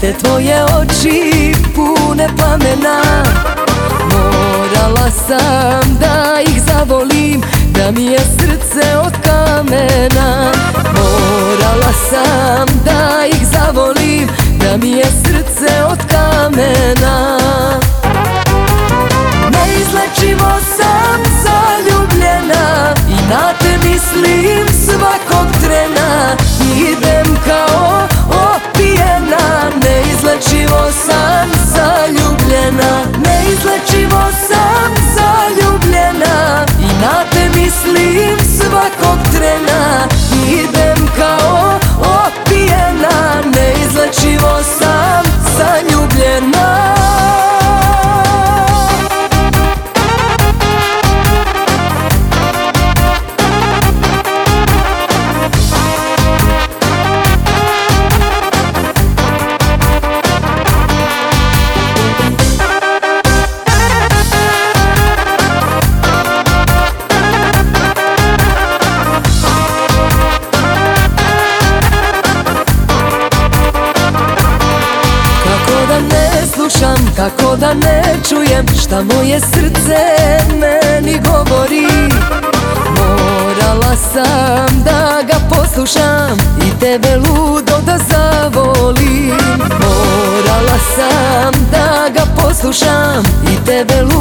te tvoje oči pune plamena. Morala sam da ih zavolim, da mi je srce od kamena. Morala sam da ih zavolim, da mi je srce od kamena. Neizlečivo sam zaljubljena i na te mislim svakog trena. Idem kao opijena, neizlečivo sam zaljubljena. Neizlečivo sam zaljubljena i na te mislim svakog trena. Idem kao opijena, neizlečivo sam zaljubljena. Kako da ne čujem šta moje srce meni govori. Morala sam da ga poslušam i tebe ludo da zavolim. Morala sam da ga poslušam i tebe ludo